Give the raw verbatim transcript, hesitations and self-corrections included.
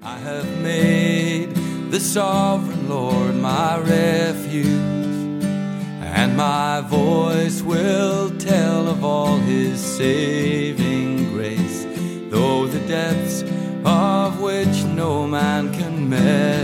I have made the sovereign Lord my refuge, and my voice will tell of all his saving grace, though the depths of which no man can measure.